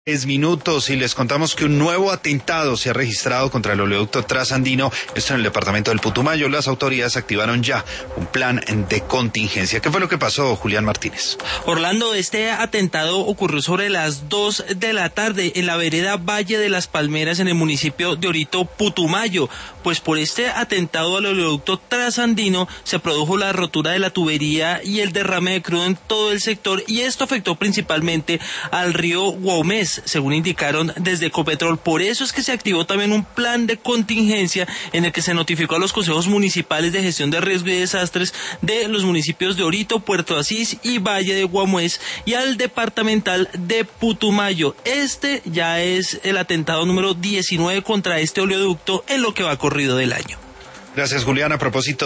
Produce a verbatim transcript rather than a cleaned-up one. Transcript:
diez minutos y les contamos que un nuevo atentado se ha registrado contra el oleoducto Trasandino, esto en el departamento del Putumayo. Las autoridades activaron ya un plan de contingencia. ¿Qué fue lo que pasó, Julián Martínez? Orlando, este atentado ocurrió sobre las dos de la tarde en la vereda Valle de las Palmeras en el municipio de Orito, Putumayo. Pues por este atentado al oleoducto Trasandino se produjo la rotura de la tubería y el derrame de crudo en todo el sector, y esto afectó principalmente al río Guaumés, según indicaron desde Ecopetrol. Por eso es que se activó también un plan de contingencia en el que se notificó a los consejos municipales de gestión de riesgo y desastres de los municipios de Orito, Puerto Asís y Valle de Guamués, y al departamental de Putumayo. Este ya es el atentado número diecinueve contra este oleoducto en lo que va corrido del año. Gracias, Julián. A propósito